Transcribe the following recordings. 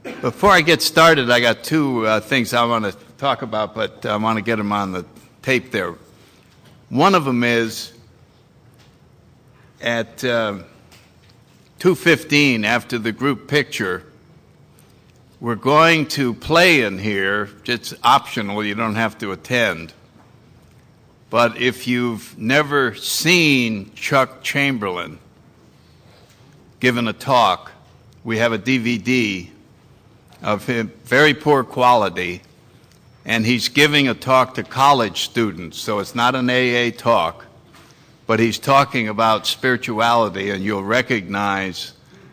Before I get started, I got two things I want to talk about, but I want to get them on the tape there. One of them is at 2:15, after the group picture, we're going to play in here. It's optional, you don't have to attend. But if you've never seen Chuck Chamberlain given a talk, we have a DVD of him, very poor quality, and he's giving a talk to college students, so it's not an AA talk, but he's talking about spirituality, and you'll recognize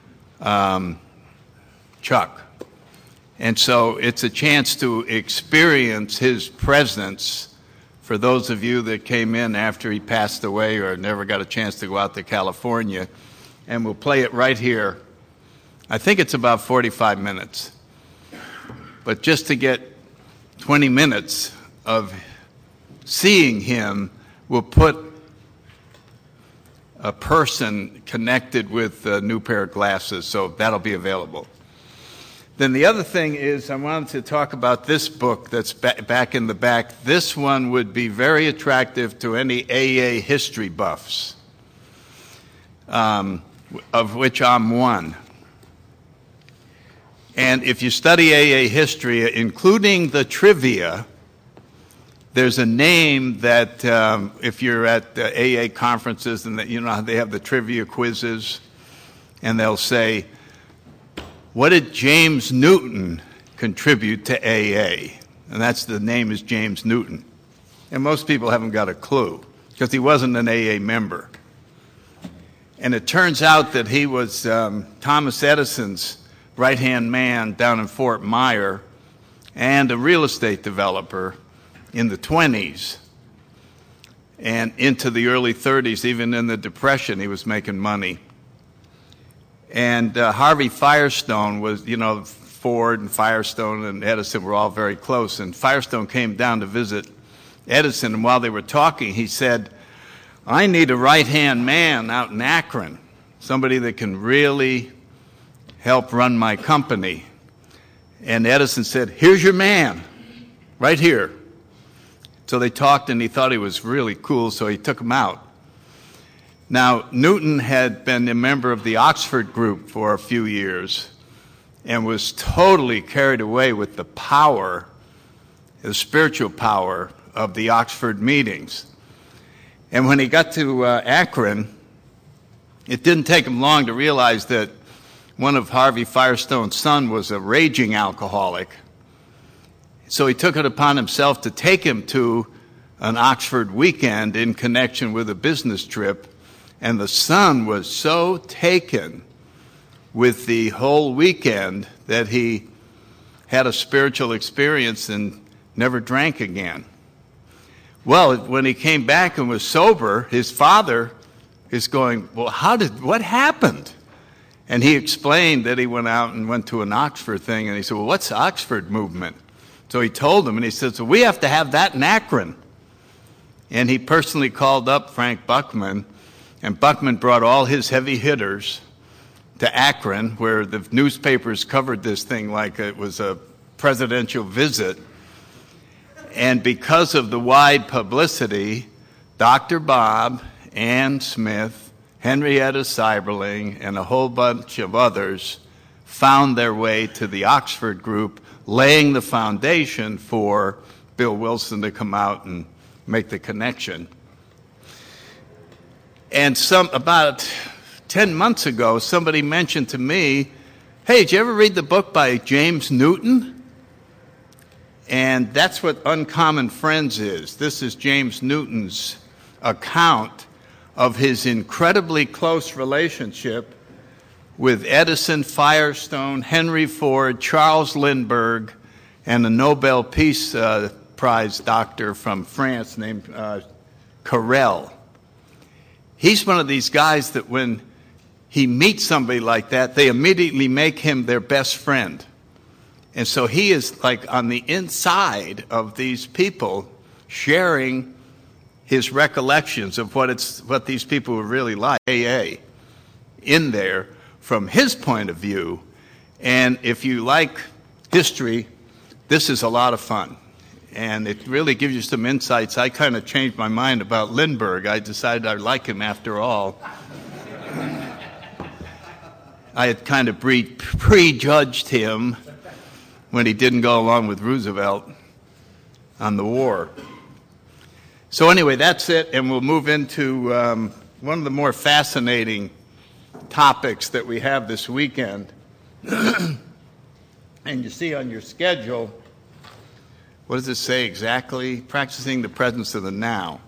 Chuck. And so it's a chance to experience his presence for those of you that came in after he passed away or never got a chance to go out to California, and we'll play it right here. I think it's about 45 minutes. But just to get 20 minutes of seeing him will put a person connected with a new pair of glasses, so that'll be available. Then the other thing is I wanted to talk about this book that's back in the back. This one would be very attractive to any AA history buffs, of which I'm one. And if you study AA history, including the trivia, there's a name that if you're at AA conferences and you know how they have the trivia quizzes, and they'll say, what did James Newton contribute to AA? And that's the name is James Newton. And most people haven't got a clue because he wasn't an AA member. And it turns out that he was Thomas Edison's right-hand man down in Fort Myer and a real estate developer in the 20s and into the early 30s. Even in the Depression, he was making money. And Harvey Firestone was, Ford and Firestone and Edison were all very close. And Firestone came down to visit Edison, and while they were talking, he said, I need a right-hand man out in Akron, somebody that can really help run my company. And Edison said, here's your man, right here. So they talked, and he thought he was really cool, so he took him out. Now, Newton had been a member of the Oxford group for a few years and was totally carried away with the power, the spiritual power of the Oxford meetings. And when he got to Akron, it didn't take him long to realize that one of Harvey Firestone's son was a raging alcoholic. So he took it upon himself to take him to an Oxford weekend in connection with a business trip. And the son was so taken with the whole weekend that he had a spiritual experience and never drank again. Well, when he came back and was sober, his father is going, well, what happened? And he explained that he went out and went to an Oxford thing, and he said, well, what's the Oxford movement? So he told him, and he said, so we have to have that in Akron. And he personally called up Frank Buckman, and Buckman brought all his heavy hitters to Akron, where the newspapers covered this thing like it was a presidential visit. And because of the wide publicity, Dr. Bob, Ann Smith, Henrietta Seiberling, and a whole bunch of others found their way to the Oxford group, laying the foundation for Bill Wilson to come out and make the connection. And about 10 months ago, somebody mentioned to me, hey, did you ever read the book by James Newton? And that's what Uncommon Friends is. This is James Newton's account of his incredibly close relationship with Edison, Firestone, Henry Ford, Charles Lindbergh, and a Nobel Peace Prize doctor from France named Carrel. He's one of these guys that when he meets somebody like that, they immediately make him their best friend. And so he is like on the inside of these people sharing his recollections of what these people were really like, AA, in there from his point of view. And if you like history, this is a lot of fun. And it really gives you some insights. I kind of changed my mind about Lindbergh. I decided I like him after all. I had kind of prejudged him when he didn't go along with Roosevelt on the war. So anyway, that's it, and we'll move into one of the more fascinating topics that we have this weekend. And you see on your schedule, what does it say exactly? Practicing the presence of the now.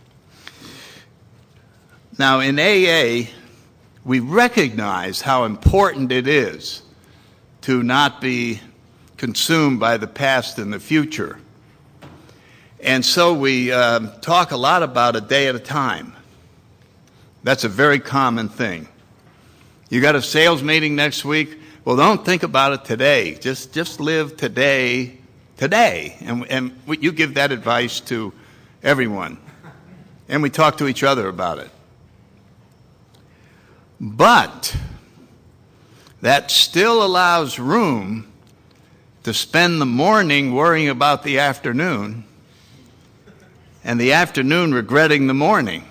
Now, in AA, we recognize how important it is to not be consumed by the past and the future. And so we talk a lot about a day at a time. That's a very common thing. You got a sales meeting next week? Well, don't think about it today. Just live today. And you give that advice to everyone. And we talk to each other about it. But that still allows room to spend the morning worrying about the afternoon and the afternoon regretting the morning.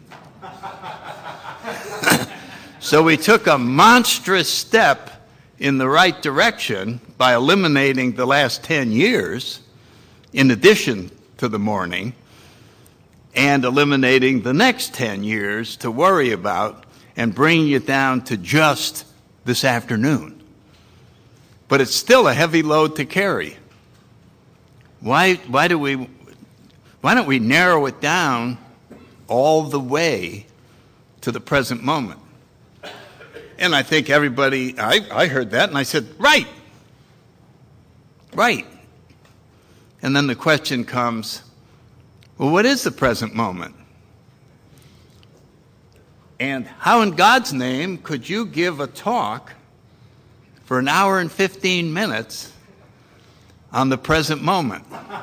So we took a monstrous step in the right direction by eliminating the last 10 years in addition to the morning and eliminating the next 10 years to worry about and bringing it down to just this afternoon. But it's still a heavy load to carry. Why don't we narrow it down all the way to the present moment? And I think everybody, I heard that and I said, right. And then the question comes, well, what is the present moment? And how in God's name could you give a talk for an hour and 15 minutes on the present moment?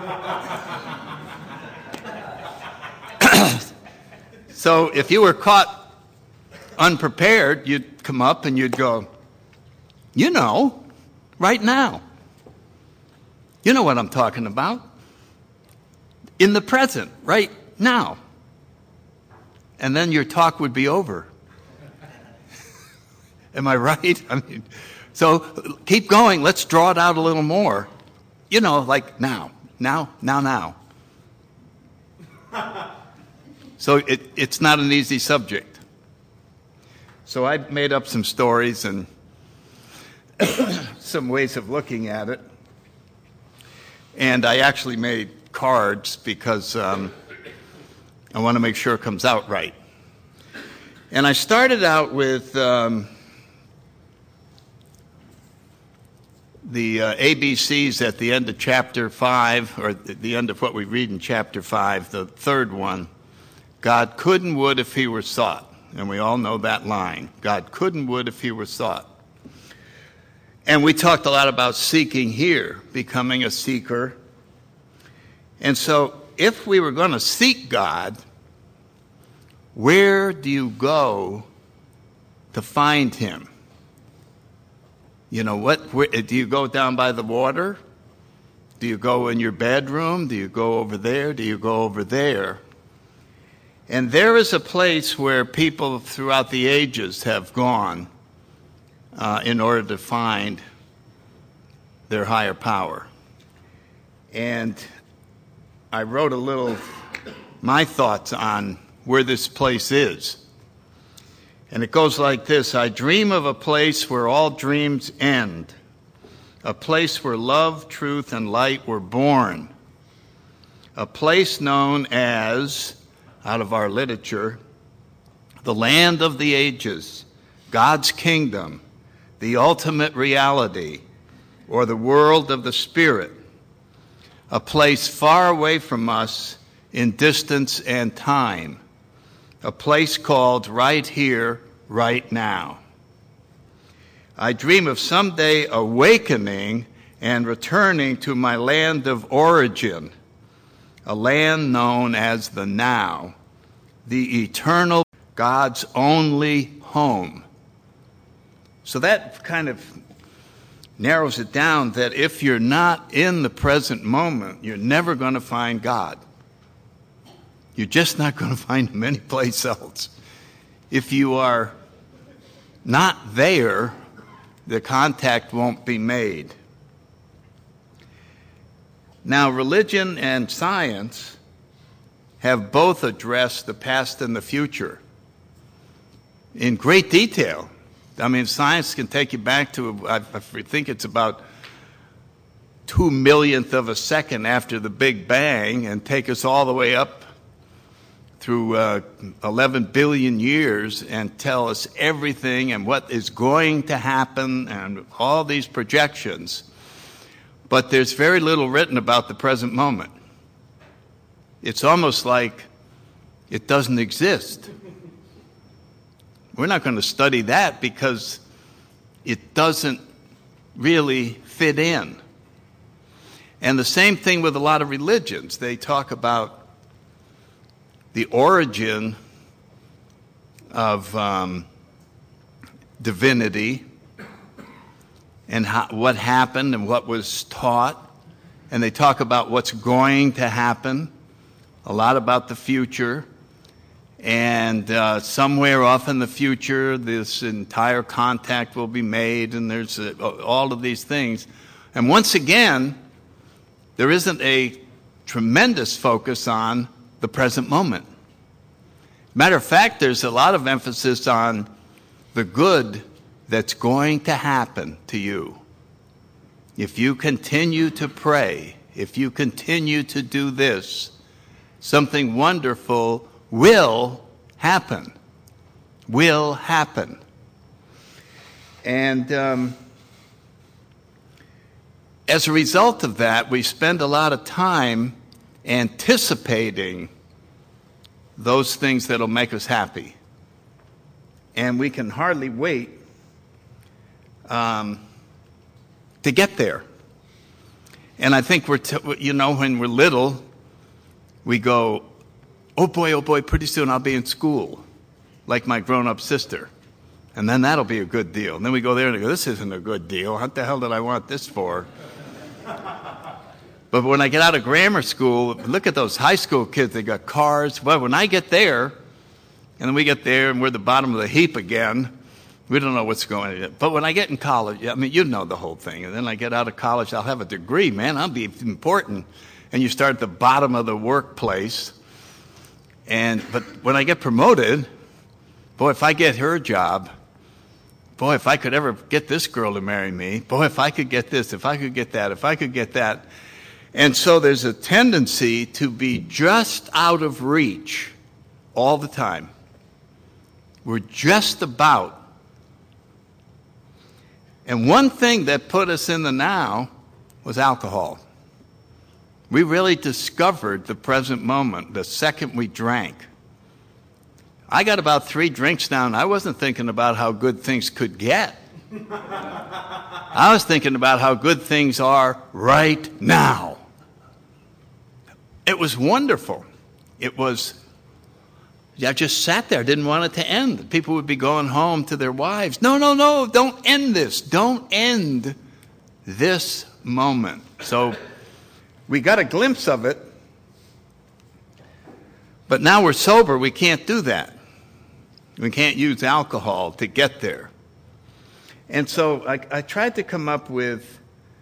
So if you were caught unprepared, you'd come up and you'd go, right now. You know what I'm talking about. In the present, right now. And then your talk would be over. Am I right? So keep going. Let's draw it out a little more. Like now. So it's not an easy subject. So I made up some stories and some ways of looking at it. And I actually made cards because I want to make sure it comes out right. And I started out with the ABCs at the end of chapter 5, or at the end of what we read in chapter 5, the third one. God could and would if he were sought. And we all know that line. God could and would if he were sought. And we talked a lot about seeking here, becoming a seeker. And so if we were going to seek God, where do you go to find him? Where, do you go down by the water? Do you go in your bedroom? Do you go over there? Do you go over there? And there is a place where people throughout the ages have gone in order to find their higher power. And I wrote my thoughts on where this place is. And it goes like this: I dream of a place where all dreams end, a place where love, truth, and light were born, a place known as, out of our literature, the land of the ages, God's kingdom, the ultimate reality, or the world of the Spirit, a place far away from us in distance and time, a place called right here, right now. I dream of someday awakening and returning to my land of origin, a land known as the now, the eternal, God's only home. So that kind of narrows it down that if you're not in the present moment, you're never going to find God. You're just not going to find him anyplace else. If you are not there, the contact won't be made. Now, religion and science have both addressed the past and the future in great detail. I mean, science can take you back to, I think it's about 2 millionth of a second after the Big Bang, and take us all the way up through 11 billion years and tell us everything and what is going to happen and all these projections. But there's very little written about the present moment. It's almost like it doesn't exist. We're not going to study that because it doesn't really fit in. And the same thing with a lot of religions. They talk about the origin of divinity and what happened and what was taught. And they talk about what's going to happen, a lot about the future. And somewhere off in the future, this entire contact will be made, and there's all of these things. And once again, there isn't a tremendous focus on the present moment. Matter of fact, there's a lot of emphasis on the good that's going to happen to you. If you continue to pray, if you continue to do this, something wonderful will happen. Will happen. And as a result of that, we spend a lot of time anticipating those things that'll make us happy. And we can hardly wait to get there. And I think when we're little, we go, oh boy, pretty soon I'll be in school, like my grown-up sister. And then that'll be a good deal. And then we go there and go, this isn't a good deal. What the hell did I want this for? But when I get out of grammar school, look at those high school kids. They got cars. Well, when I get there, and then we get there and we're at the bottom of the heap again, we don't know what's going on. But when I get in college, I mean, you know the whole thing. And then I get out of college, I'll have a degree, man. I'll be important. And you start at the bottom of the workplace. But when I get promoted, boy, if I get her job, boy, if I could ever get this girl to marry me, boy, if I could get this, if I could get that, if I could get that. And so there's a tendency to be just out of reach all the time. We're just about. And one thing that put us in the now was alcohol. We really discovered the present moment the second we drank. I got about 3 drinks down. I wasn't thinking about how good things could get. I was thinking about how good things are right now. It was wonderful. I just sat there, didn't want it to end. People would be going home to their wives. No, don't end this. Don't end this moment. So we got a glimpse of it, but now we're sober, we can't do that. We can't use alcohol to get there. And so I tried to come up with,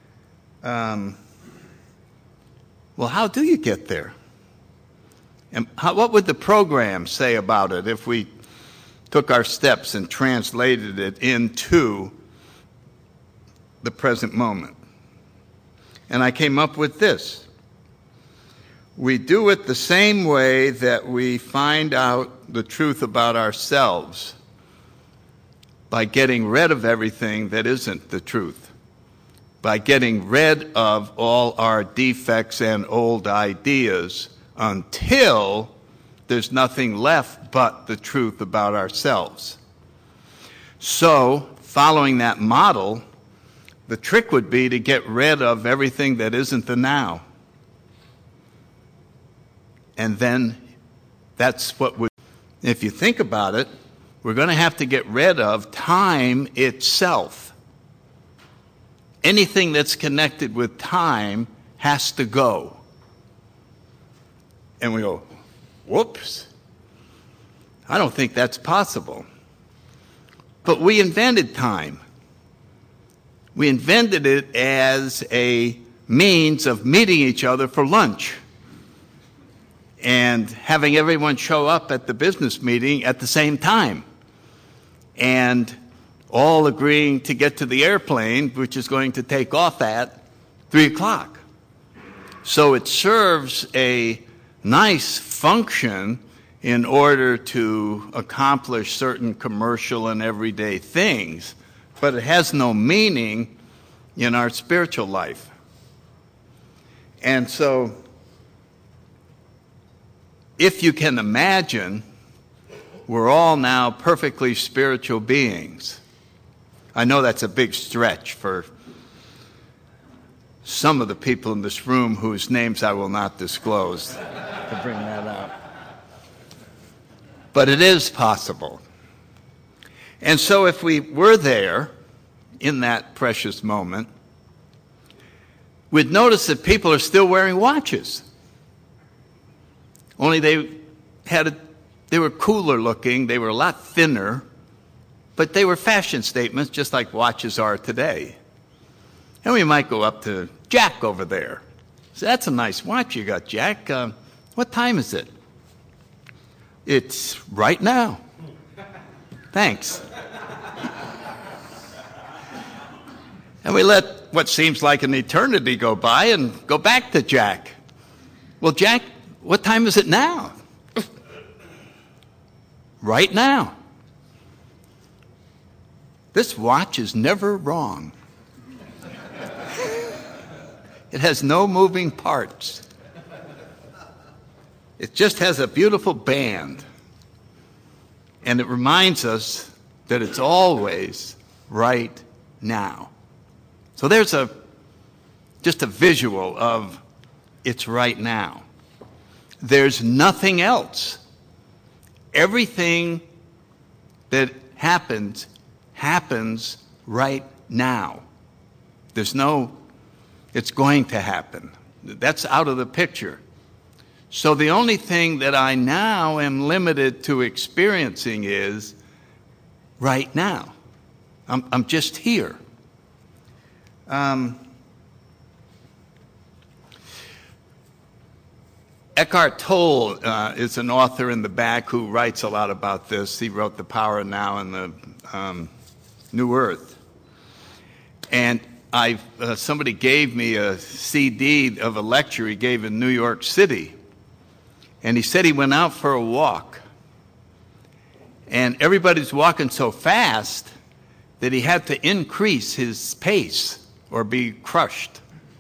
how do you get there? And what would the program say about it if we took our steps and translated it into the present moment? And I came up with this. We do it the same way that we find out the truth about ourselves, by getting rid of everything that isn't the truth, by getting rid of all our defects and old ideas until there's nothing left but the truth about ourselves. So, following that model, the trick would be to get rid of everything that isn't the now. And then that's what would, if you think about it, we're going to have to get rid of time itself. anything that's connected with time has to go. And we go, whoops, I don't think that's possible. But we invented time. We invented it as a means of meeting each other for lunch and having everyone show up at the business meeting at the same time and all agreeing to get to the airplane, which is going to take off at 3 o'clock. So it serves a nice function in order to accomplish certain commercial and everyday things, but it has no meaning in our spiritual life. And so, if you can imagine, we're all now perfectly spiritual beings. I know that's a big stretch for some of the people in this room whose names I will not disclose to bring that up. But it is possible. And so if we were there in that precious moment, we'd notice that people are still wearing watches. Only they were cooler looking, they were a lot thinner, but they were fashion statements just like watches are today. And we might go up to Jack over there. So that's a nice watch you got, Jack. What time is it? It's right now. Thanks. And we let what seems like an eternity go by and go back to Jack. Well, Jack, what time is it now? Right now. This watch is never wrong. It has no moving parts. It just has a beautiful band. And it reminds us that it's always right now. So there's just a visual of it's right now. There's nothing else. Everything that happens right now. There's no, it's going to happen. That's out of the picture. So the only thing that I now am limited to experiencing is right now. I'm just here. Eckhart Tolle is an author in the back who writes a lot about this. He wrote The Power of Now and the New Earth. And somebody gave me a CD of a lecture he gave in New York City. And he said he went out for a walk. And everybody's walking so fast that he had to increase his pace or be crushed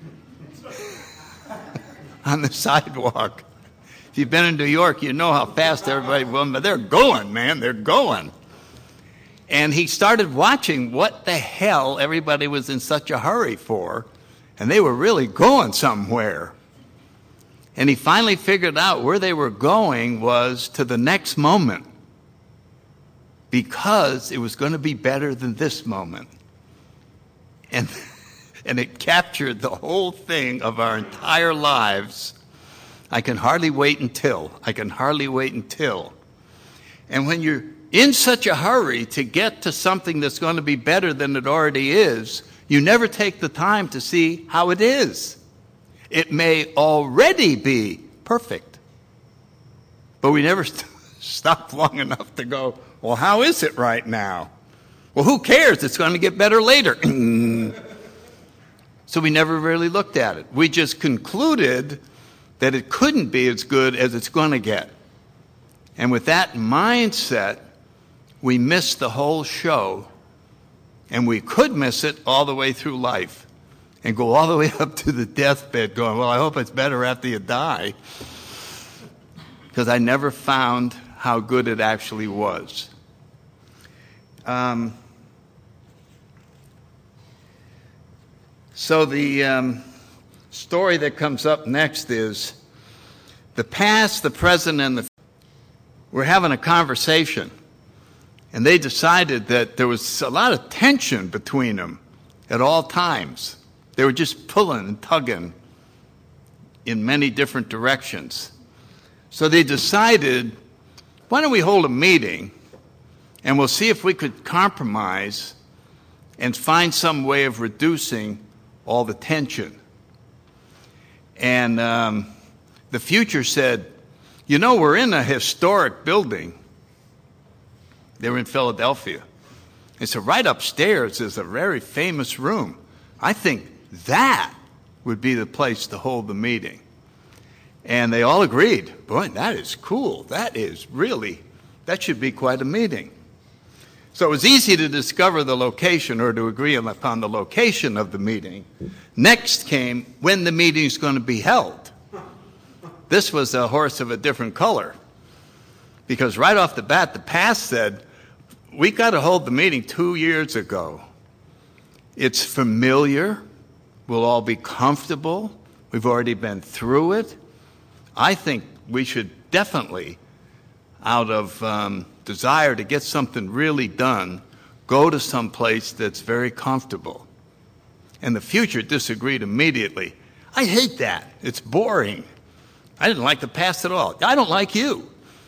on the sidewalk. If you've been in New York, you know how fast everybody, well, they're going, man, they're going. And he started watching what the hell everybody was in such a hurry for, and they were really going somewhere. And he finally figured out where they were going was to the next moment, because it was going to be better than this moment. And it captured the whole thing of our entire lives. I can hardly wait until. And when you're in such a hurry to get to something that's going to be better than it already is, you never take the time to see how it is. It may already be perfect, but we never stop long enough to go, well, how is it right now? Well, who cares? It's going to get better later. So we never really looked at it. We just concluded that it couldn't be as good as it's going to get. And with that mindset, we missed the whole show, and we could miss it all the way through life and go all the way up to the deathbed going, well, I hope it's better after you die, because I never found how good it actually was. So the story that comes up next is the past, the present, and the future. We're having a conversation, and they decided that there was a lot of tension between them at all times. They were just pulling and tugging in many different directions. So they decided, why don't we hold a meeting and we'll see if we could compromise and find some way of reducing all the tension. And the Future said, you know, we're in a historic building. They were in Philadelphia. And so right upstairs is a very famous room. I think that would be the place to hold the meeting. And they all agreed, boy, that is cool. That should be quite a meeting. So it was easy to discover the location or to agree upon the location of the meeting. Next came when the meeting's going to be held. This was a horse of a different color. Because right off the bat, the past said, we got to hold the meeting 2 years ago. It's familiar. We'll all be comfortable. We've already been through it. I think we should definitely, out of desire to get something really done, go to some place that's very comfortable. And the Future disagreed immediately. I hate that. It's boring. I didn't like the past at all. I don't like you.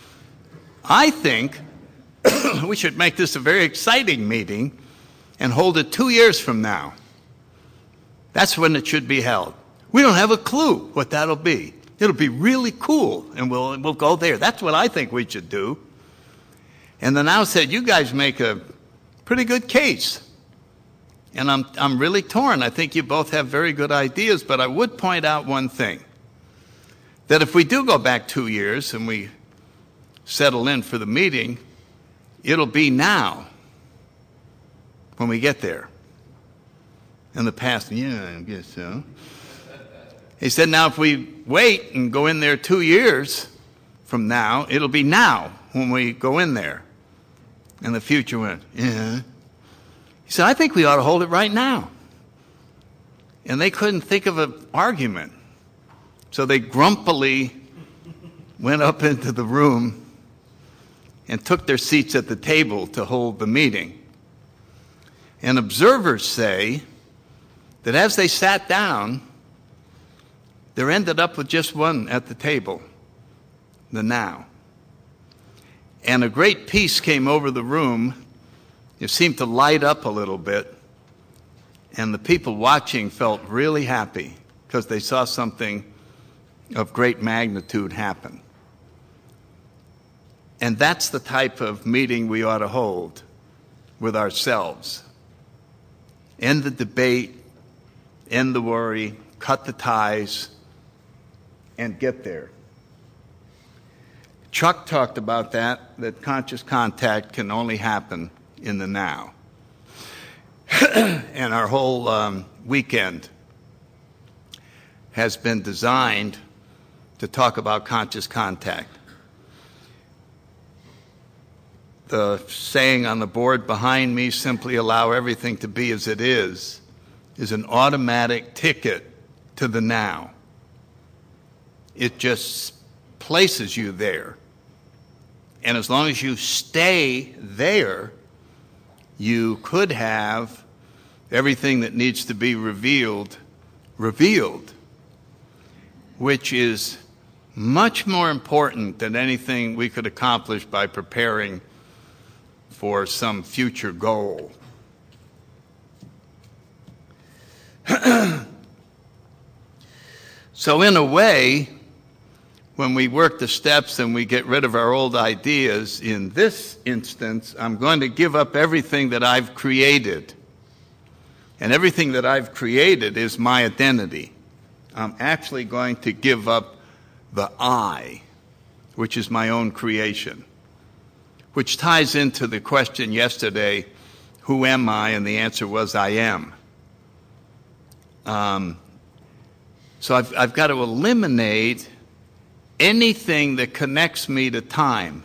I think we should make this a very exciting meeting and hold it 2 years from now. That's when it should be held. We don't have a clue what that'll be. It'll be really cool, and we'll go there. That's what I think we should do. And the Now said, you guys make a pretty good case. And I'm really torn. I think you both have very good ideas, but I would point out one thing. That if we do go back 2 years and we settle in for the meeting, it'll be now when we get there. In the past, yeah, I guess so. He said, now if we wait and go in there 2 years from now, it'll be now when we go in there. And the Future went, yeah. He said, I think we ought to hold it right now. And they couldn't think of an argument. So they grumpily went up into the room and took their seats at the table to hold the meeting. And observers say that as they sat down, there ended up with just one at the table, the Now. And a great peace came over the room. It seemed to light up a little bit. And the people watching felt really happy because they saw something of great magnitude happen. And that's the type of meeting we ought to hold with ourselves. End the debate, end the worry, cut the ties, and get there. Chuck talked about that conscious contact can only happen in the now. And our whole weekend has been designed to talk about conscious contact. The saying on the board behind me, simply allow everything to be as it is an automatic ticket to the now. It just places you there. And as long as you stay there, you could have everything that needs to be revealed, which is much more important than anything we could accomplish by preparing for some future goal. So in a way, when we work the steps and we get rid of our old ideas, in this instance, I'm going to give up everything that I've created. And everything that I've created is my identity. I'm actually going to give up the I, which is my own creation, which ties into the question yesterday, who am I? And the answer was, I am. So I've got to eliminate anything that connects me to time.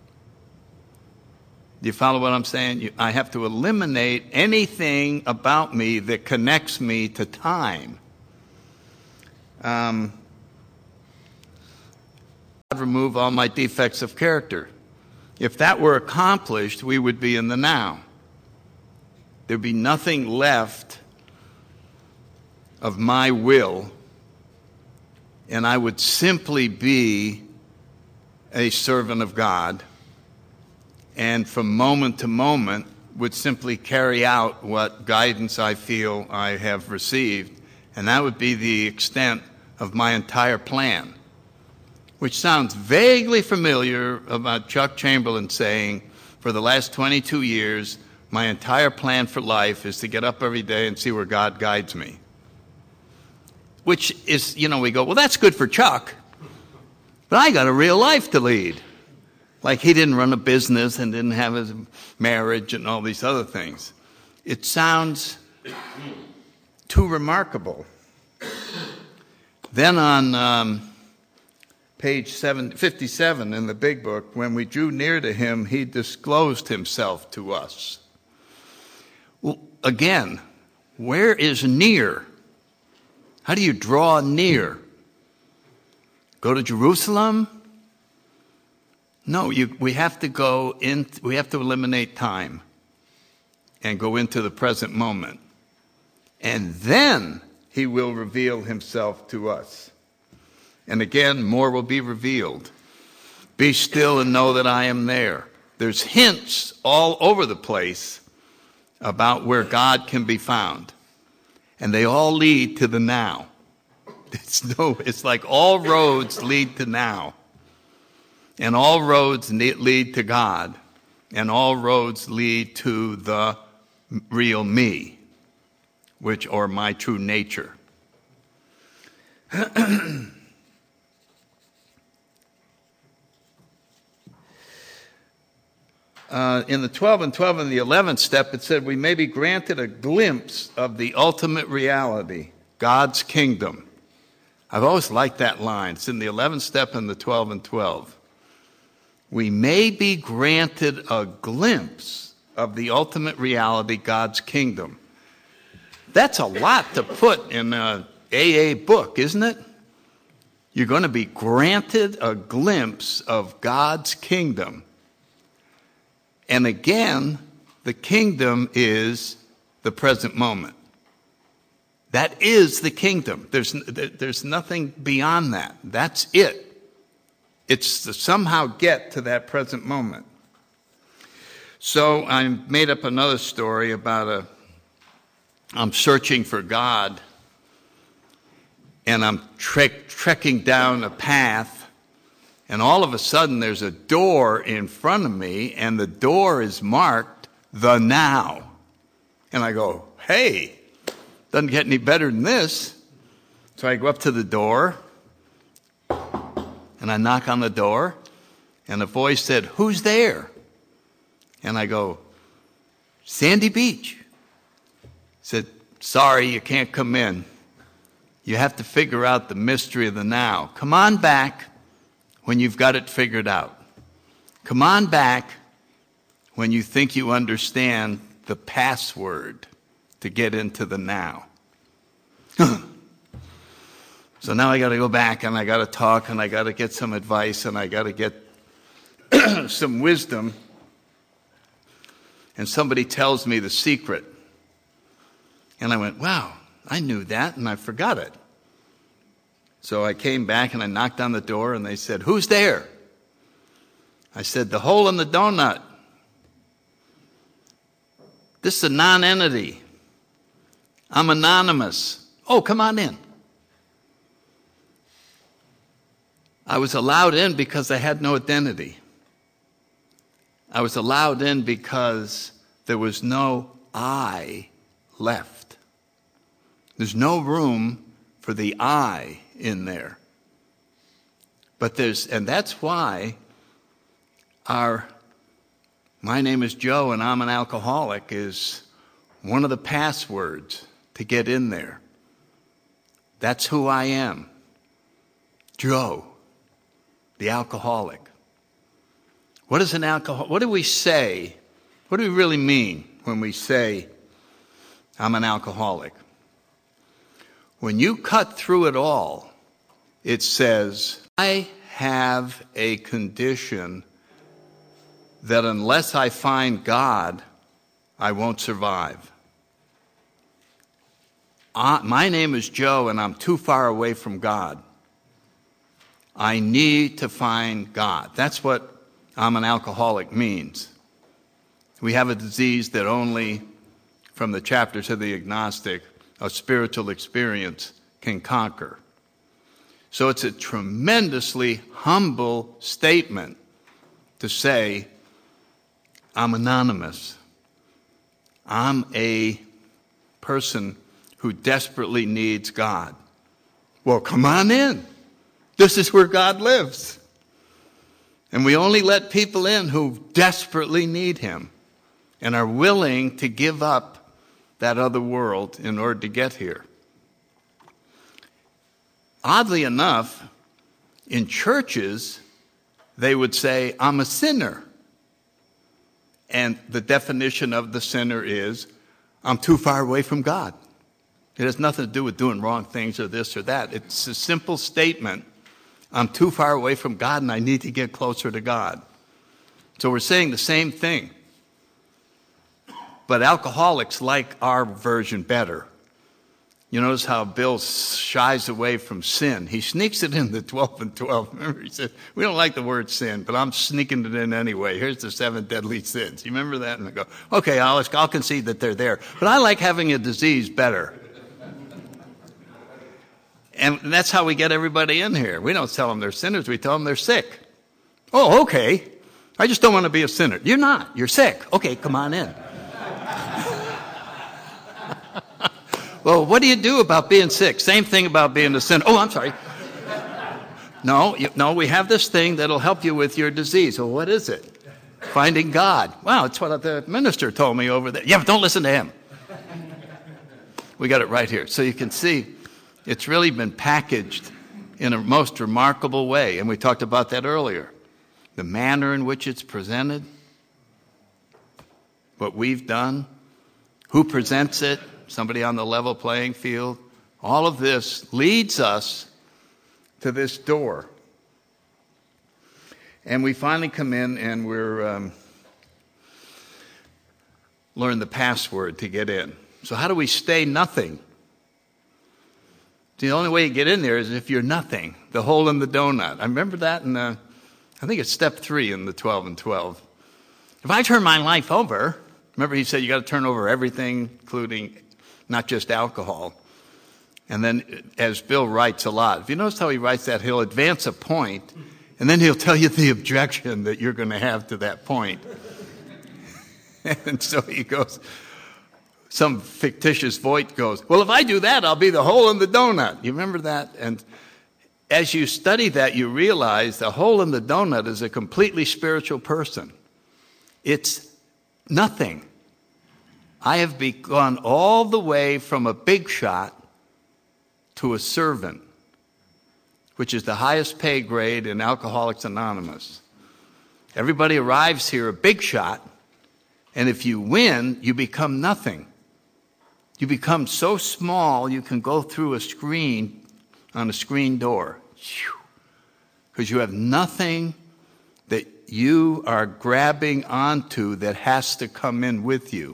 Do you follow what I'm saying? I have to eliminate anything about me that connects me to time. Remove all my defects of character. If that were accomplished, we would be in the now. There'd be nothing left of my will, and I would simply be a servant of God, and from moment to moment would simply carry out what guidance I feel I have received, and that would be the extent of my entire plan, which sounds vaguely familiar about Chuck Chamberlain saying, for the last 22 years, my entire plan for life is to get up every day and see where God guides me. Which is, we go, well, that's good for Chuck, but I got a real life to lead. Like he didn't run a business and didn't have his marriage and all these other things. It sounds too remarkable. Then on page 57 in the big book, when we drew near to him, he disclosed himself to us. Well, again, where is near? How do you draw near? Go to Jerusalem? No, we have to go in. We have to eliminate time and go into the present moment. And then he will reveal himself to us. And again, more will be revealed. Be still and know that I am there. There's hints all over the place about where God can be found. And they all lead to the now. It's like all roads lead to now. And all roads lead to God. And all roads lead to the real me, or my true nature. In the 12 and 12 and the 11th step, it said we may be granted a glimpse of the ultimate reality, God's kingdom. I've always liked that line. It's in the 11th step and the 12 and 12. We may be granted a glimpse of the ultimate reality, God's kingdom. That's a lot to put in an AA book, isn't it? You're going to be granted a glimpse of God's kingdom. And again, the kingdom is the present moment. That is the kingdom. There's nothing beyond that. That's it. It's to somehow get to that present moment. So I made up another story about I'm searching for God, and I'm trekking down a path, and all of a sudden there's a door in front of me, and the door is marked, the now. And I go, hey, doesn't get any better than this. So I go up to the door, and I knock on the door, and a voice said, who's there? And I go, Sandy Beach. Said, sorry, you can't come in. You have to figure out the mystery of the now. Come on back when you've got it figured out. Come on back when you think you understand the password to get into the now. So now I got to go back and I got to talk and I got to get some advice and I got to get some wisdom. And somebody tells me the secret. And I went, wow, I knew that and I forgot it. So I came back and I knocked on the door and they said, who's there? I said, the hole in the donut. This is a non-entity. I'm anonymous. Oh, come on in. I was allowed in because I had no identity. I was allowed in because there was no I left. There's no room for the I in there. And that's why my name is Joe and I'm an alcoholic is one of the passwords to get in there. That's who I am. Joe, the alcoholic. What is an alcoholic? What do we say? What do we really mean when we say, I'm an alcoholic? When you cut through it all, it says, I have a condition that unless I find God, I won't survive. My name is Joe, and I'm too far away from God. I need to find God. That's what I'm an alcoholic means. We have a disease that only, from the chapter to the agnostic, a spiritual experience can conquer. So it's a tremendously humble statement to say, I'm anonymous. I'm a person who desperately needs God. Well, come on in. This is where God lives. And we only let people in who desperately need him and are willing to give up that other world in order to get here. Oddly enough, in churches, they would say, I'm a sinner. And the definition of the sinner is, I'm too far away from God. It has nothing to do with doing wrong things or this or that. It's a simple statement. I'm too far away from God and I need to get closer to God. So we're saying the same thing. But alcoholics like our version better. You notice how Bill shies away from sin. He sneaks it in the 12 and 12. Remember, he said, we don't like the word sin, but I'm sneaking it in anyway. Here's the 7 deadly sins. You remember that? And I go, okay, I'll concede that they're there. But I like having a disease better. And that's how we get everybody in here. We don't tell them they're sinners. We tell them they're sick. Oh, okay. I just don't want to be a sinner. You're not. You're sick. Okay, come on in. Well, what do you do about being sick? Same thing about being a sinner. Oh, I'm sorry. No, we have this thing that'll help you with your disease. Well, what is it? Finding God. Wow, it's what the minister told me over there. Yeah, but don't listen to him. We got it right here. So you can see it's really been packaged in a most remarkable way. And we talked about that earlier. The manner in which it's presented, what we've done, who presents it, somebody on the level playing field. All of this leads us to this door. And we finally come in and we're learn the password to get in. So how do we stay nothing? The only way you get in there is if you're nothing, the hole in the donut. I remember that in I think it's step 3 in the 12 and 12. If I turn my life over, remember he said you got to turn over everything, including not just alcohol. And then, as Bill writes a lot, if you notice how he writes that, he'll advance a point, and then he'll tell you the objection that you're going to have to that point. And so he goes, some fictitious voice goes, well, if I do that, I'll be the hole in the donut. You remember that? And as you study that, you realize the hole in the donut is a completely spiritual person. It's nothing. I have gone all the way from a big shot to a servant, which is the highest pay grade in Alcoholics Anonymous. Everybody arrives here a big shot, and if you win, you become nothing. You become so small you can go through a screen on a screen door, because you have nothing that you are grabbing onto that has to come in with you.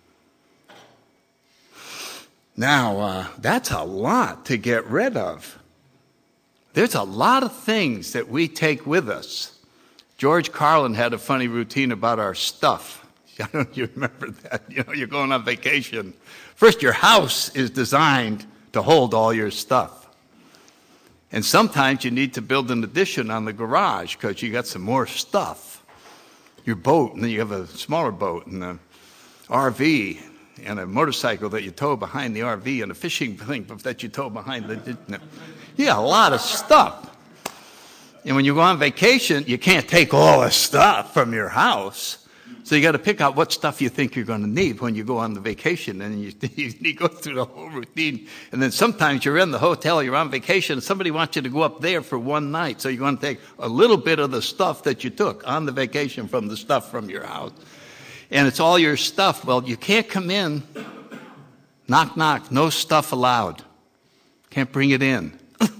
Now, that's a lot to get rid of. There's a lot of things that we take with us. George Carlin had a funny routine about our stuff. I don't know if you remember that. You know, you're going on vacation. First, your house is designed to hold all your stuff. And sometimes you need to build an addition on the garage because you got some more stuff. Your boat, and then you have a smaller boat and an RV and a motorcycle that you tow behind the RV and a fishing thing that you tow behind the... You got a lot of stuff. And when you go on vacation, you can't take all the stuff from your house. So you got to pick out what stuff you think you're going to need when you go on the vacation. And you go through the whole routine. And then sometimes you're in the hotel, you're on vacation, and somebody wants you to go up there for one night. So you're going to take a little bit of the stuff that you took on the vacation from the stuff from your house. And it's all your stuff. Well, you can't come in. Knock, knock. No stuff allowed. Can't bring it in.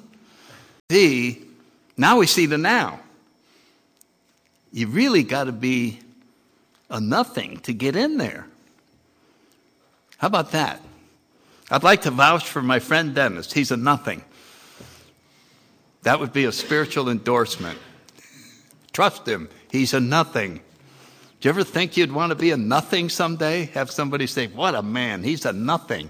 Now we see the now. You really got to be a nothing to get in there. How about that? I'd like to vouch for my friend Dennis. He's a nothing. That would be a spiritual endorsement. Trust him. He's a nothing. Do you ever think you'd want to be a nothing someday? Have somebody say, what a man, he's a nothing.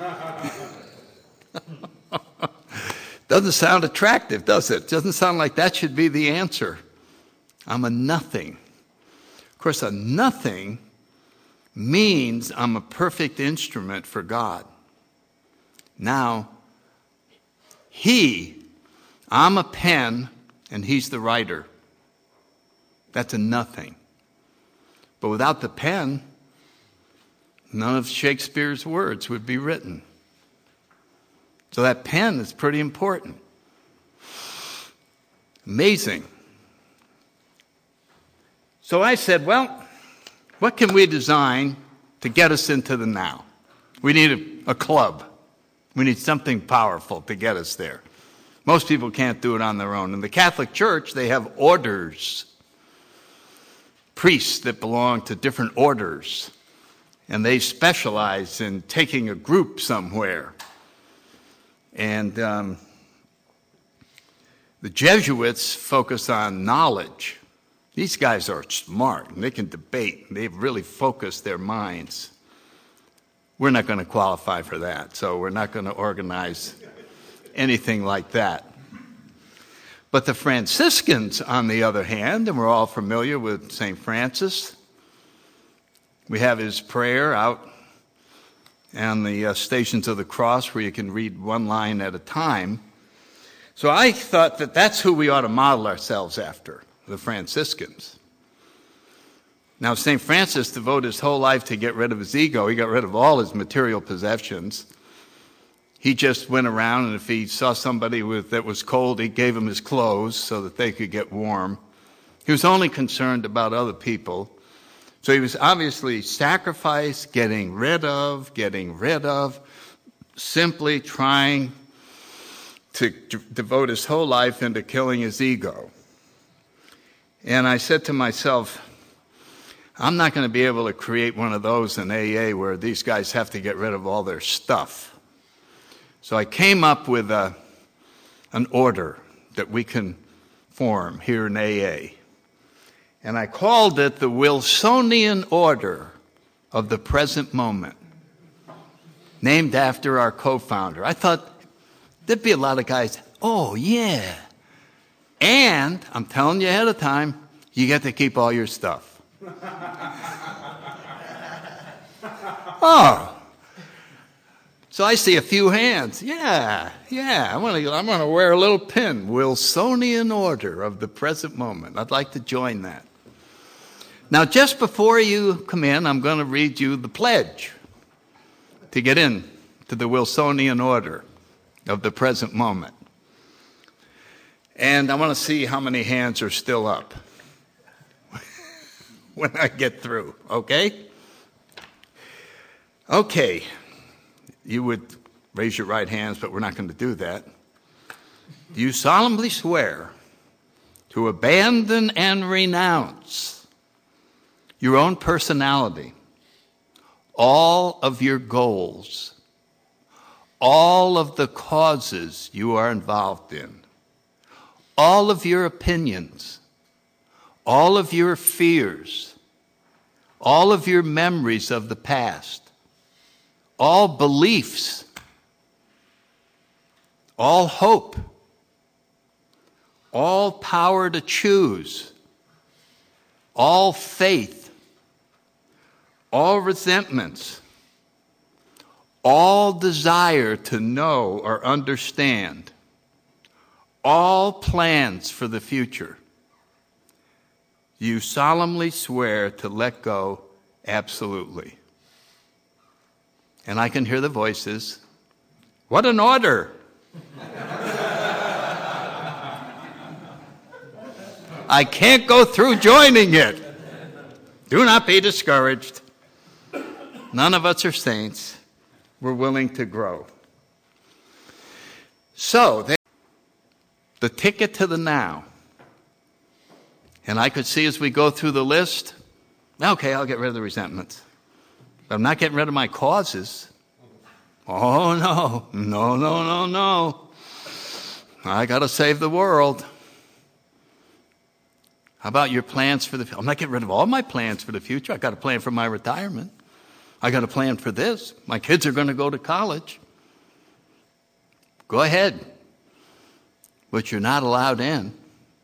Doesn't sound attractive, does it? Doesn't sound like that should be the answer. I'm a nothing. Of course, a nothing means I'm a perfect instrument for God. Now, I'm a pen and he's the writer. That's a nothing. But without the pen, none of Shakespeare's words would be written. So that pen is pretty important. Amazing. So I said, well, what can we design to get us into the now? We need a club. We need something powerful to get us there. Most people can't do it on their own. In the Catholic Church, they have orders. Priests that belong to different orders. And they specialize in taking a group somewhere. And the Jesuits focus on knowledge. These guys are smart, and they can debate, and they've really focused their minds. We're not going to qualify for that, so we're not going to organize anything like that. But the Franciscans, on the other hand, and we're all familiar with St. Francis, we have his prayer out on the Stations of the Cross where you can read one line at a time. So I thought that that's who we ought to model ourselves after, the Franciscans. Now, St. Francis devoted his whole life to get rid of his ego. He got rid of all his material possessions. He just went around, and if he saw somebody that was cold, he gave them his clothes so that they could get warm. He was only concerned about other people. So he was obviously sacrificed, getting rid of, simply trying to devote his whole life into killing his ego. And I said to myself, I'm not going to be able to create one of those in AA where these guys have to get rid of all their stuff. So I came up with an order that we can form here in AA. And I called it the Wilsonian Order of the Present Moment, named after our co-founder. I thought there'd be a lot of guys, oh, yeah. And I'm telling you ahead of time, you get to keep all your stuff. Oh. So I see a few hands. Yeah. I'm going to wear a little pin. Wilsonian Order of the Present Moment. I'd like to join that. Now, just before you come in, I'm going to read you the pledge to get in to the Wilsonian Order of the Present Moment. And I want to see how many hands are still up when I get through, okay? Okay. You would raise your right hands, but we're not going to do that. Do you solemnly swear to abandon and renounce your own personality, all of your goals, all of the causes you are involved in, all of your opinions, all of your fears, all of your memories of the past, all beliefs, all hope, all power to choose, all faith, all resentments, all desire to know or understand, all plans for the future. You solemnly swear to let go absolutely. And I can hear the voices. What an order! I can't go through joining it. Do not be discouraged. None of us are saints. We're willing to grow. So, the ticket to the now. And I could see as we go through the list, okay, I'll get rid of the resentments. But I'm not getting rid of my causes. Oh, no. No, no, no, no. I got to save the world. How about your plans for the future? I'm not getting rid of all my plans for the future. I got a plan for my retirement. I got a plan for this. My kids are going to go to college. Go ahead. But you're not allowed in.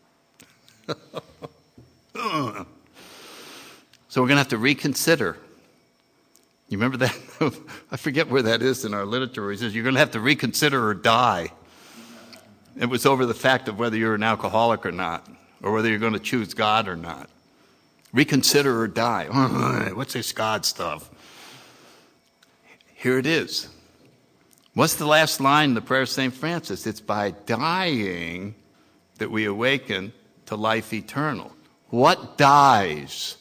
So we're going to have to reconsider. You remember that? I forget where that is in our literature where he says you're going to have to reconsider or die. It was over the fact of whether you're an alcoholic or not, or whether you're going to choose God or not. Reconsider or die. What's this God stuff? Here it is. What's the last line in the prayer of St. Francis? It's by dying that we awaken to life eternal. What dies?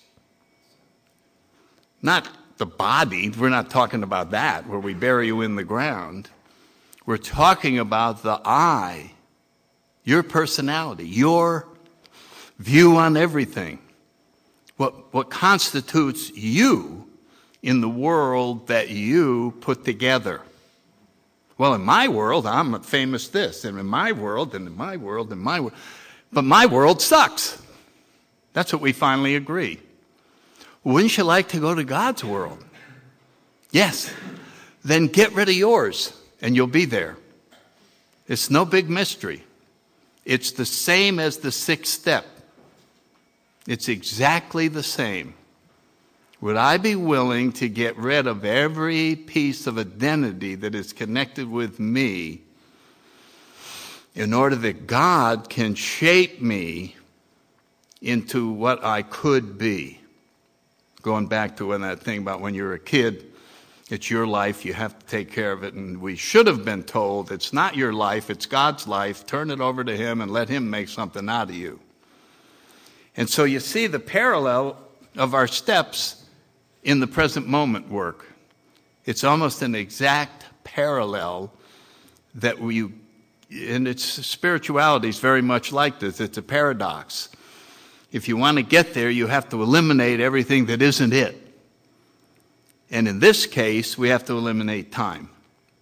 Not the body. We're not talking about that, where we bury you in the ground. We're talking about the I, your personality, your view on everything. What constitutes you in the world that you put together. Well, in my world, I'm a famous this, and in my world, and in my world, and my world. But my world sucks. That's what we finally agree. Wouldn't you like to go to God's world? Yes. Then get rid of yours, and you'll be there. It's no big mystery. It's the same as the sixth step. It's exactly the same. Would I be willing to get rid of every piece of identity that is connected with me in order that God can shape me into what I could be? Going back to when that thing about when you're a kid, it's your life, you have to take care of it, and we should have been told it's not your life, it's God's life, turn it over to Him and let Him make something out of you. And so you see the parallel of our steps in the present moment work. It's almost an exact parallel that and its spirituality is very much like this. It's a paradox. If you want to get there, you have to eliminate everything that isn't it. And in this case, we have to eliminate time.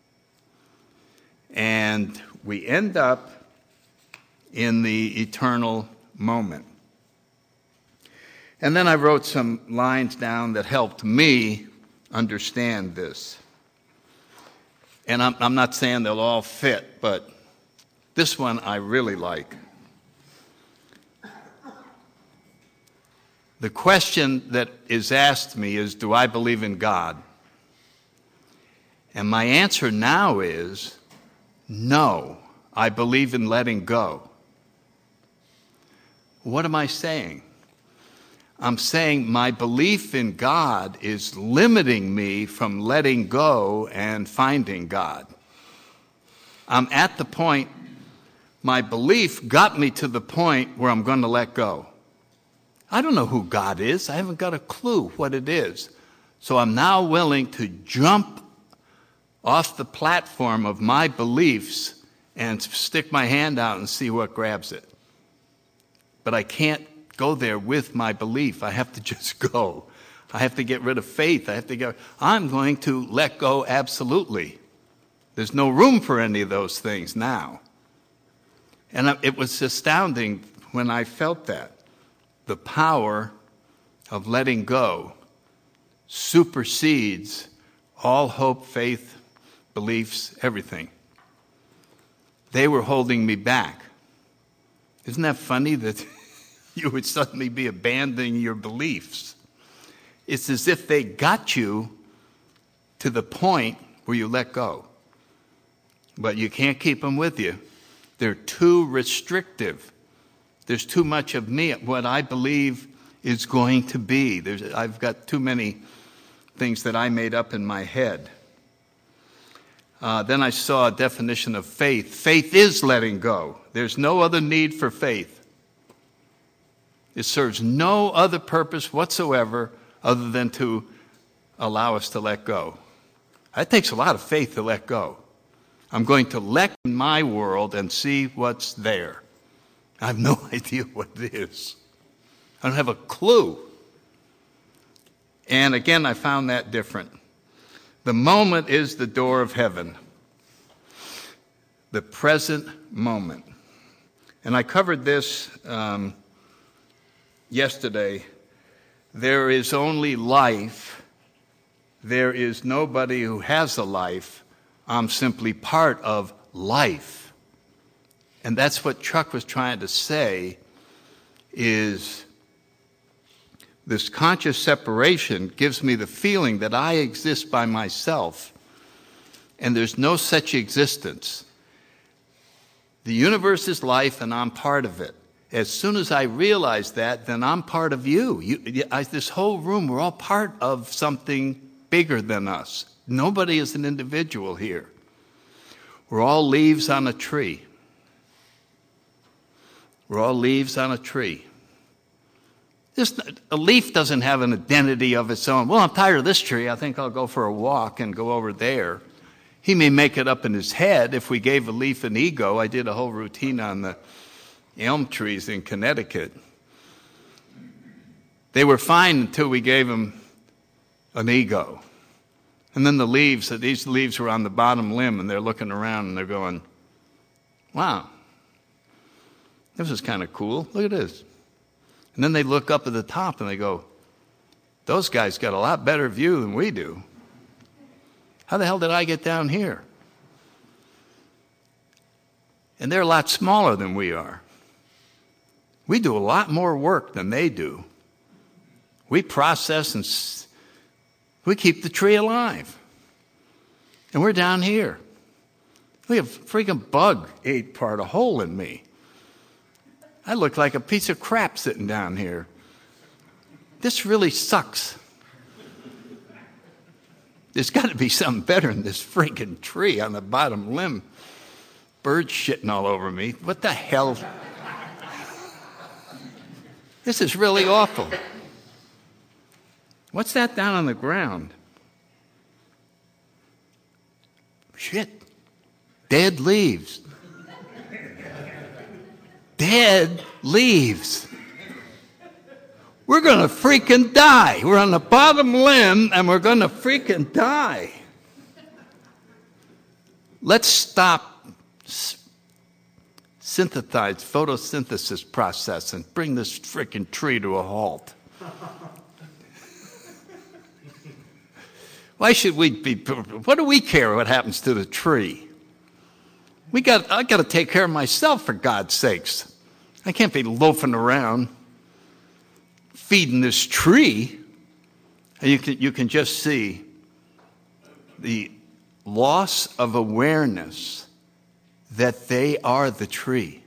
And we end up in the eternal moment. And then I wrote some lines down that helped me understand this. And I'm not saying they'll all fit, but this one I really like. The question that is asked me is, do I believe in God? And my answer now is, no, I believe in letting go. What am I saying? I'm saying my belief in God is limiting me from letting go and finding God. I'm at the point, my belief got me to the point where I'm going to let go. I don't know who God is. I haven't got a clue what it is. So I'm now willing to jump off the platform of my beliefs and stick my hand out and see what grabs it. But I can't go there with my belief. I have to just go. I have to get rid of faith. I'm going to let go absolutely. There's no room for any of those things now. And it was astounding when I felt that. The power of letting go supersedes all hope, faith, beliefs, everything. They were holding me back. Isn't that funny that you would suddenly be abandoning your beliefs? It's as if they got you to the point where you let go. But you can't keep them with you. They're too restrictive. There's too much of me, what I believe is going to be. I've got too many things that I made up in my head. Then I saw a definition of faith. Faith is letting go. There's no other need for faith. It serves no other purpose whatsoever other than to allow us to let go. That takes a lot of faith to let go. I'm going to let in my world and see what's there. I have no idea what it is. I don't have a clue. And again, I found that different. The moment is the door of heaven. The present moment. And I covered this yesterday. There is only life. There is nobody who has a life. I'm simply part of life. And that's what Chuck was trying to say, is this conscious separation gives me the feeling that I exist by myself, and there's no such existence. The universe is life, and I'm part of it. As soon as I realize that, then I'm part of you. This whole room, we're all part of something bigger than us. Nobody is an individual here. We're all leaves on a tree. We're all leaves on a tree. A leaf doesn't have an identity of its own. Well, I'm tired of this tree. I think I'll go for a walk and go over there. He may make it up in his head. If we gave a leaf an ego, I did a whole routine on the elm trees in Connecticut. They were fine until we gave them an ego. And then these leaves were on the bottom limb, and they're looking around and they're going, wow, this is kind of cool. Look at this. And then they look up at the top and they go, those guys got a lot better view than we do. How the hell did I get down here? And they're a lot smaller than we are. We do a lot more work than they do. We process and we keep the tree alive. And we're down here. Look, a freaking bug ate a hole in me. I look like a piece of crap sitting down here. This really sucks. There's got to be something better than this freaking tree on the bottom limb. Birds shitting all over me. What the hell? This is really awful. What's that down on the ground? Shit. Dead leaves. Dead leaves. We're going to freaking die. We're on the bottom limb and we're going to freaking die. Let's stop photosynthesis process and bring this freaking tree to a halt. Why should we be? What do we care what happens to the tree? I got to take care of myself, for God's sakes. I can't be loafing around feeding this tree. And you can just see the loss of awareness that they are the tree.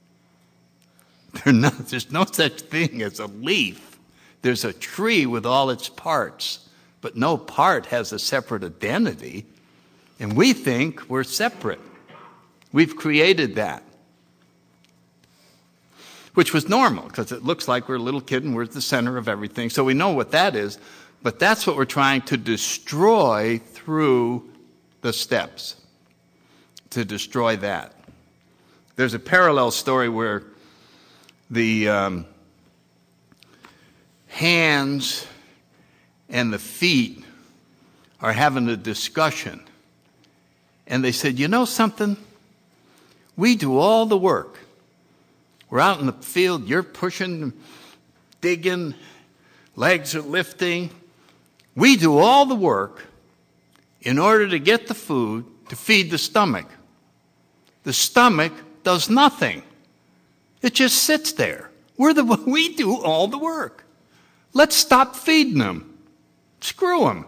There's no such thing as a leaf. There's a tree with all its parts, but no part has a separate identity. And we think we're separate. We've created that, which was normal because it looks like we're a little kid and we're at the center of everything. So we know what that is, but that's what we're trying to destroy through the steps, to destroy that. There's a parallel story where the hands and the feet are having a discussion. And they said, you know something? We do all the work. We're out in the field, you're pushing, digging, legs are lifting. We do all the work in order to get the food to feed the stomach. The stomach does nothing. It just sits there. We do all the work. Let's stop feeding them. Screw them.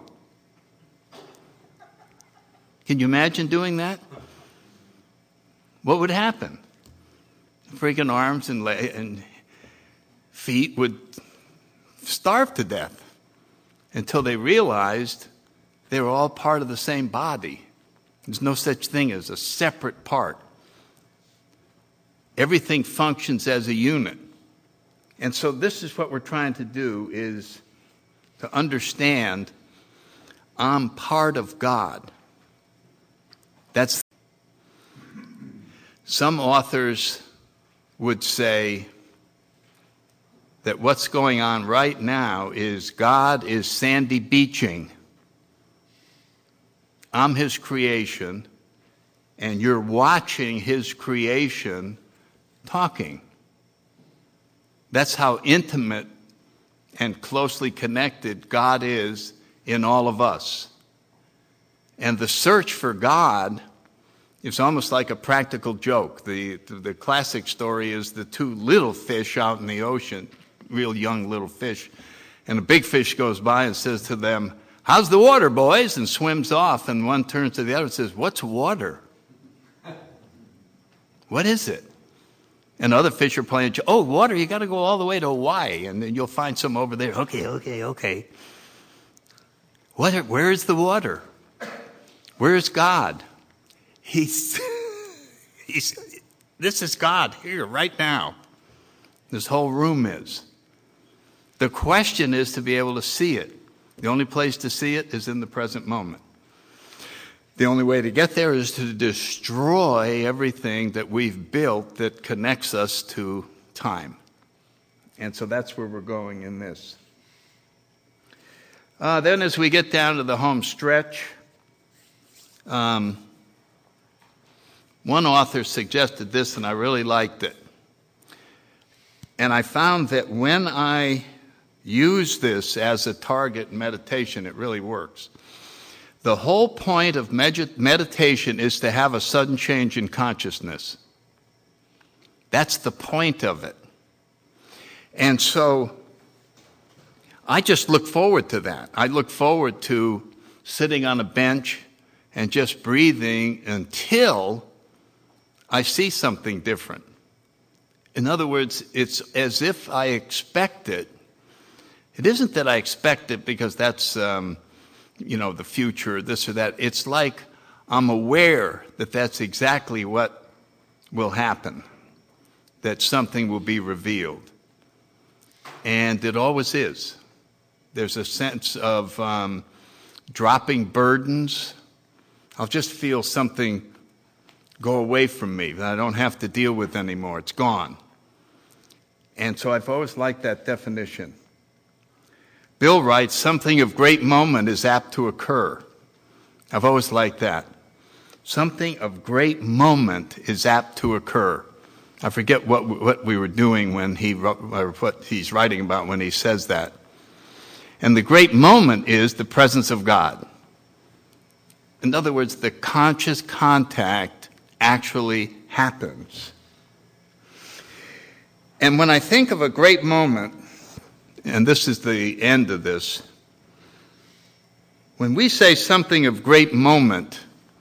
Can you imagine doing that? What would happen? Freaking arms and feet would starve to death until they realized they were all part of the same body. There's no such thing as a separate part. Everything functions as a unit. And so this is what we're trying to do, is to understand I'm part of God. Some authors would say that what's going on right now is God is sandy beaching. I'm his creation, and you're watching his creation talking. That's how intimate and closely connected God is in all of us. And the search for God is almost like a practical joke. The classic story is the two little fish out in the ocean, real young little fish, and a big fish goes by and says to them, "How's the water, boys?" and swims off, and one turns to the other and says, "What's water? What is it?" And other fish are playing, "Oh, water, you got to go all the way to Hawaii, and then you'll find some over there." Okay. Where is the water? Where is God? This is God here, right now. This whole room is. The question is to be able to see it. The only place to see it is in the present moment. The only way to get there is to destroy everything that we've built that connects us to time. And so that's where we're going in this. Then as we get down to the home stretch, one author suggested this, and I really liked it. And I found that when I use this as a target meditation, it really works. The whole point of meditation is to have a sudden change in consciousness. That's the point of it. And so I just look forward to that. I look forward to sitting on a bench and just breathing until I see something different. In other words, it's as if I expect it. It isn't that I expect it because that's, the future, this or that. It's like I'm aware that that's exactly what will happen, that something will be revealed. And it always is. There's a sense of dropping burdens. I'll just feel something go away from me that I don't have to deal with anymore. It's gone. And so I've always liked that definition. Bill writes, something of great moment is apt to occur. I've always liked that. Something of great moment is apt to occur. I forget what we were doing when he wrote, or what he's writing about when he says that. And the great moment is the presence of God. In other words, the conscious contact actually happens. And when I think of a great moment, and this is the end of this, when we say something of great moment,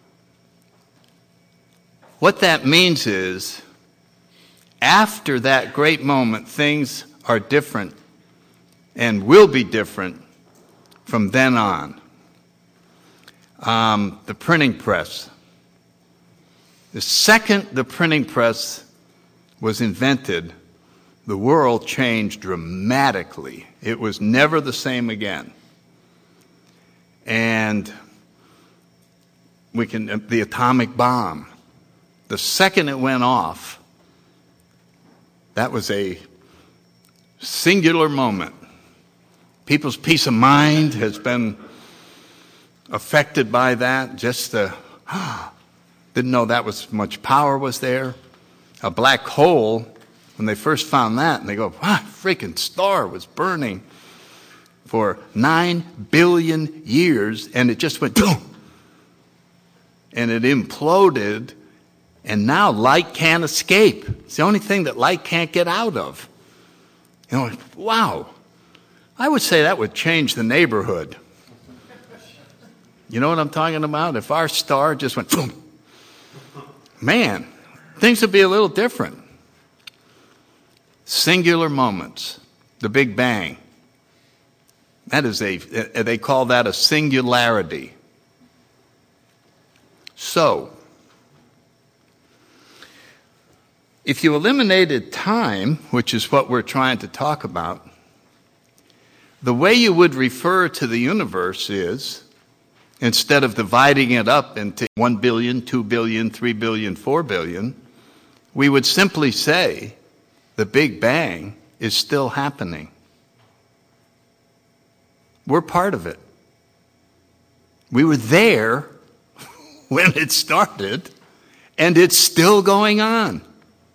what that means is, after that great moment, things are different and will be different from then on. The printing press. The second the printing press was invented, the world changed dramatically. It was never the same again. And the atomic bomb, the second it went off, that was a singular moment. People's peace of mind has been affected by that. Didn't know that much power was there. A black hole, when they first found that, and they go, freaking star was burning for 9 billion years, and it just went boom, and it imploded, and now light can't escape. It's the only thing that light can't get out of. Wow. I would say that would change the neighborhood. You know what I'm talking about? If our star just went boom, man, things would be a little different. Singular moments, the Big Bang. That is they call that a singularity. So, if you eliminated time, which is what we're trying to talk about, the way you would refer to the universe is, instead of dividing it up into 1 billion, 2 billion, 3 billion, 4 billion, we would simply say the Big Bang is still happening. We're part of it. We were there when it started, and it's still going on.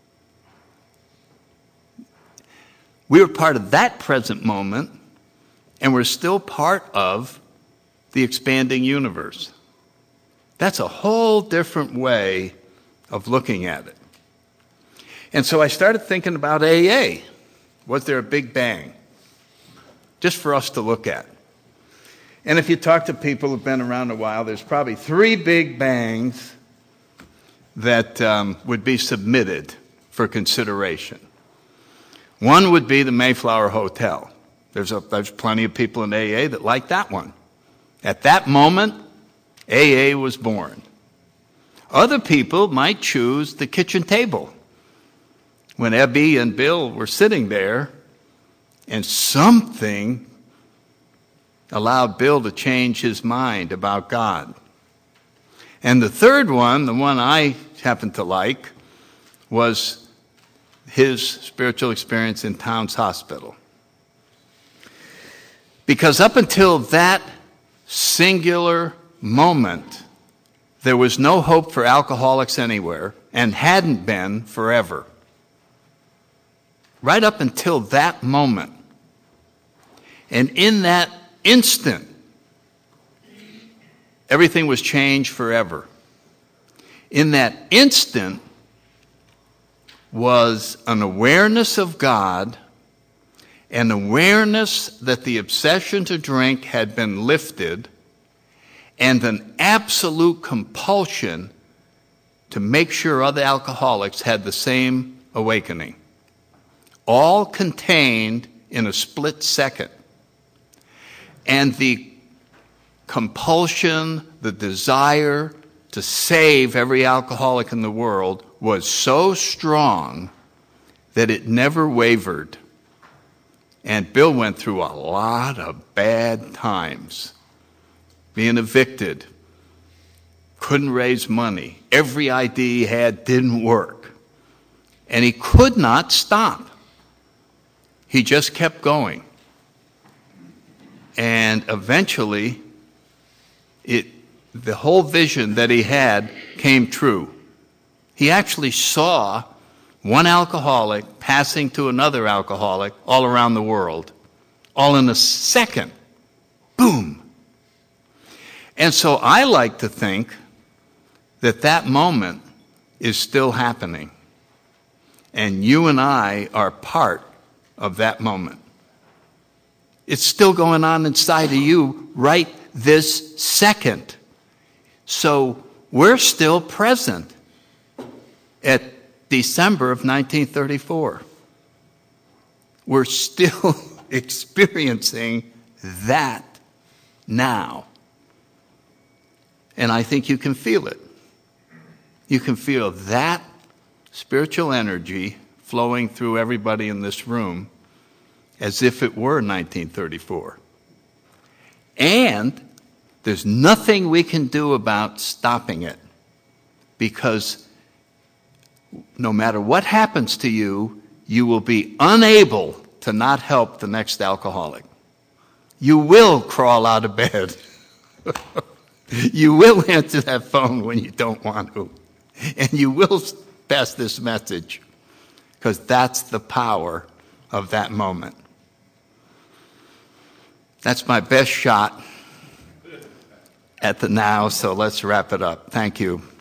We were part of that present moment, and we're still part of the expanding universe. That's a whole different way of looking at it. And so I started thinking about AA. Was there a big bang? Just for us to look at. And if you talk to people who've been around a while, there's probably 3 big bangs that would be submitted for consideration. One would be the Mayflower Hotel. There's plenty of people in AA that like that one. At that moment, AA was born. Other people might choose the kitchen table. When Ebby and Bill were sitting there, and something allowed Bill to change his mind about God. And the third one, the one I happen to like, was his spiritual experience in Towns Hospital. Because up until that singular moment, there was no hope for alcoholics anywhere, and hadn't been forever. Right up until that moment. And in that instant, everything was changed forever. In that instant was an awareness of God, an awareness that the obsession to drink had been lifted, and an absolute compulsion to make sure other alcoholics had the same awakening. All contained in a split second. And the compulsion, the desire to save every alcoholic in the world was so strong that it never wavered. And Bill went through a lot of bad times. Being evicted, couldn't raise money. Every idea he had didn't work. And he could not stop. He just kept going. And eventually, the whole vision that he had came true. He actually saw one alcoholic passing to another alcoholic all around the world, all in a second. Boom. And so I like to think that that moment is still happening. And you and I are part of that moment. It's still going on inside of you right this second. So we're still present at December of 1934. We're still experiencing that now. And I think you can feel it. You can feel that spiritual energy flowing through everybody in this room as if it were 1934. And there's nothing we can do about stopping it, because no matter what happens to you, you will be unable to not help the next alcoholic. You will crawl out of bed. You will answer that phone when you don't want to. And you will pass this message, because that's the power of that moment. That's my best shot at the now, so let's wrap it up. Thank you.